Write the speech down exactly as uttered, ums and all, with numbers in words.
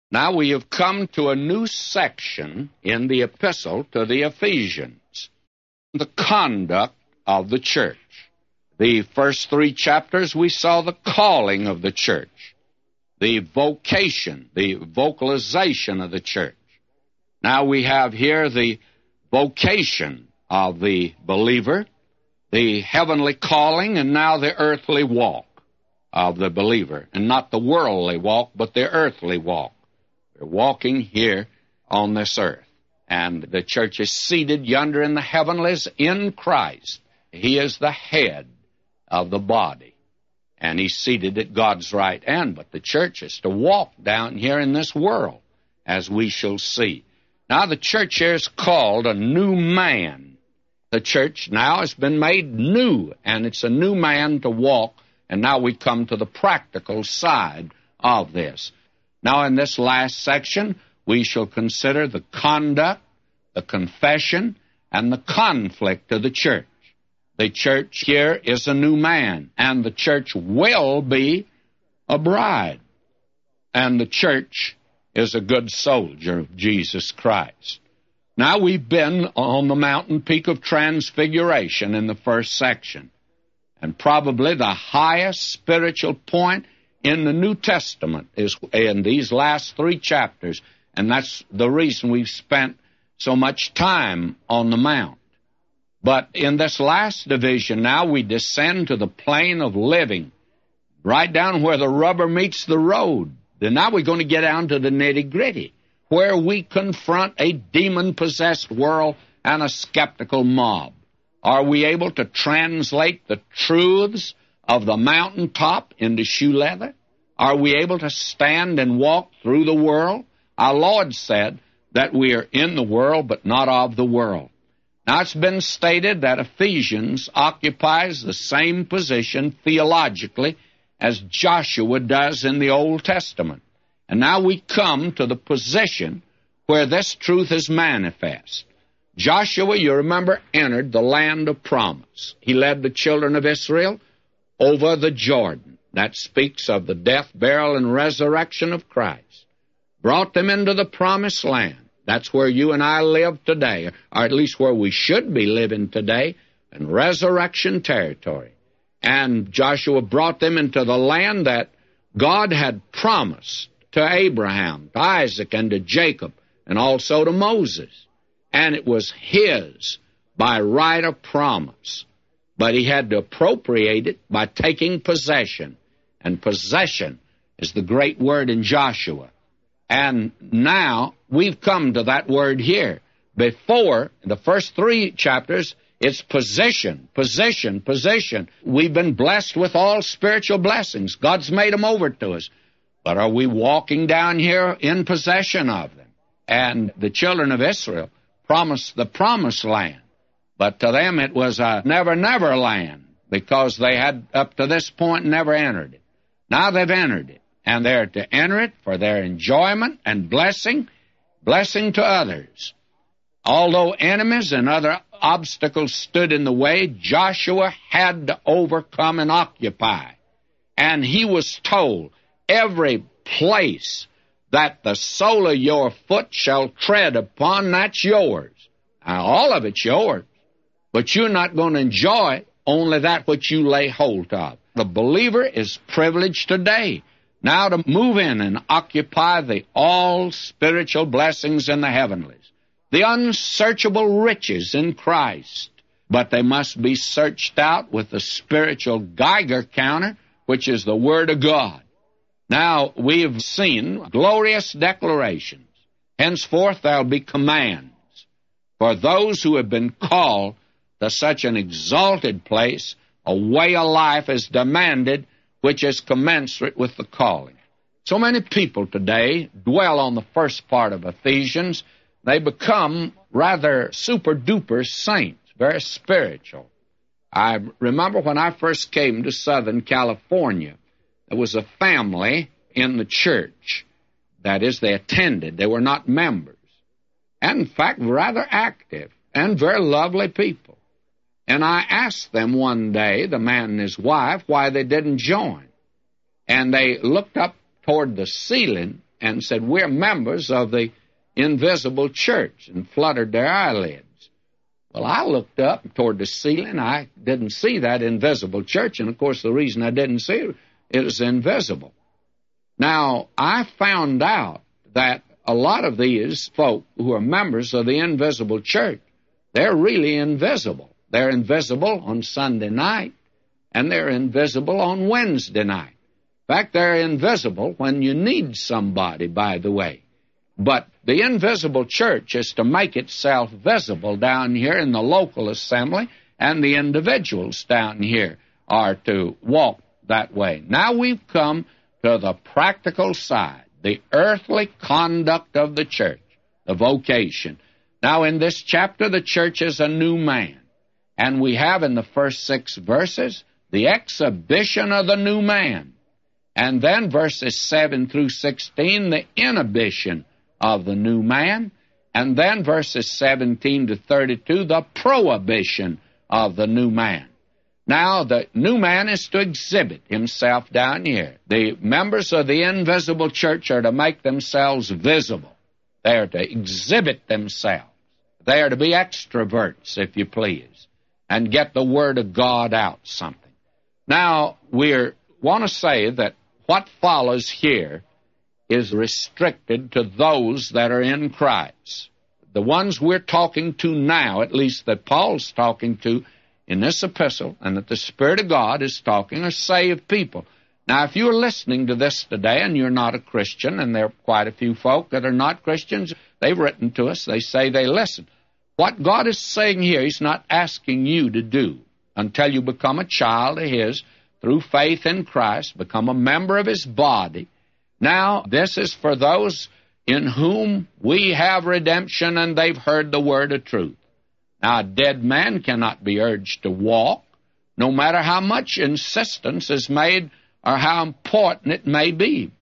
Now we have come to a new section in the epistle to the Ephesians, the conduct of the church. The first three chapters we saw the calling of the church, the vocation, the vocalization of the church. Now we have here the vocation of the believer, the heavenly calling, and now the earthly walk of the believer, and not the worldly walk, but the earthly walk. We're walking here on this earth, and the church is seated yonder in the heavenlies in Christ. He is the head of the body, and he's seated at God's right hand, but the church is to walk down here in this world, as we shall see. Now the church here is called a new man. The church now has been made new, and it's a new man to walk, and now we come to the practical side of this. Now in this last section, we shall consider the conduct, the confession, and the conflict of the church. The church here is a new man, and the church will be a bride. And the church is a good soldier of Jesus Christ. Now we've been on the mountain peak of Transfiguration in the first section, and probably the highest spiritual point in the New Testament is in these last three chapters, and that's the reason we've spent so much time on the Mount. But in this last division now, we descend to the plane of living, right down where the rubber meets the road. And now we're going to get down to the nitty-gritty, where we confront a demon-possessed world and a skeptical mob. Are we able to translate the truths of the mountaintop into shoe leather? Are we able to stand and walk through the world? Our Lord said that we are in the world, but not of the world. Now, it's been stated that Ephesians occupies the same position theologically as Joshua does in the Old Testament. And now we come to the position where this truth is manifest. Joshua, you remember, entered the land of promise. He led the children of Israel over the Jordan. That speaks of the death, burial, and resurrection of Christ. Brought them into the promised land. That's where you and I live today, or at least where we should be living today, in resurrection territory. And Joshua brought them into the land that God had promised to Abraham, to Isaac, and to Jacob, and also to Moses. And it was his by right of promise. But he had to appropriate it by taking possession. And possession is the great word in Joshua. And now we've come to that word here. Before, in the first three chapters, it's position, position, position. We've been blessed with all spiritual blessings. God's made them over to us. But are we walking down here in possession of them? And the children of Israel promised the promised land. But to them it was a never, never land, because they had up to this point never entered it. Now they've entered it, and they're to enter it for their enjoyment and blessing, blessing to others. Although enemies and other obstacles stood in the way, Joshua had to overcome and occupy. And he was told, every place that the sole of your foot shall tread upon, that's yours. Now, all of it's yours, but you're not going to enjoy only that which you lay hold of. The believer is privileged today now to move in and occupy the all-spiritual blessings in the heavenlies, the unsearchable riches in Christ. But they must be searched out with the spiritual Geiger counter, which is the Word of God. Now, we've seen glorious declarations. Henceforth there'll be commands for those who have been called to such an exalted place. A way of life is demanded which is commensurate with the calling. So many people today dwell on the first part of Ephesians. They become rather super-duper saints, very spiritual. I remember when I first came to Southern California, there was a family in the church. That is, they attended. They were not members. And, in fact, rather active and very lovely people. And I asked them one day, the man and his wife, why they didn't join. And they looked up toward the ceiling and said, we're members of the invisible church, and fluttered their eyelids. Well, I looked up toward the ceiling. I didn't see that invisible church, and, of course, the reason I didn't see it, it was invisible. Now, I found out that a lot of these folk who are members of the invisible church, they're really invisible. They're invisible on Sunday night, and they're invisible on Wednesday night. In fact, they're invisible when you need somebody, by the way. But the invisible church is to make itself visible down here in the local assembly, and the individuals down here are to walk that way. Now we've come to the practical side, the earthly conduct of the church, the vocation. Now in this chapter, the church is a new man. And we have in the first six verses the exhibition of the new man. And then verses seven through sixteen, the inhibition of the new man. And then verses seventeen to thirty-two, the prohibition of the new man. Now, the new man is to exhibit himself down here. The members of the invisible church are to make themselves visible. They are to exhibit themselves. They are to be extroverts, if you please, and get the Word of God out something. Now, we want to say that what follows here is restricted to those that are in Christ. The ones we're talking to now, at least that Paul's talking to in this epistle, and that the Spirit of God is talking, are saved people. Now, if you're listening to this today and you're not a Christian, and there are quite a few folk that are not Christians, they've written to us, they say they listen. What God is saying here, He's not asking you to do until you become a child of His through faith in Christ, become a member of His body. Now, this is for those in whom we have redemption and they've heard the word of truth. Now, a dead man cannot be urged to walk, no matter how much insistence is made or how important it may be.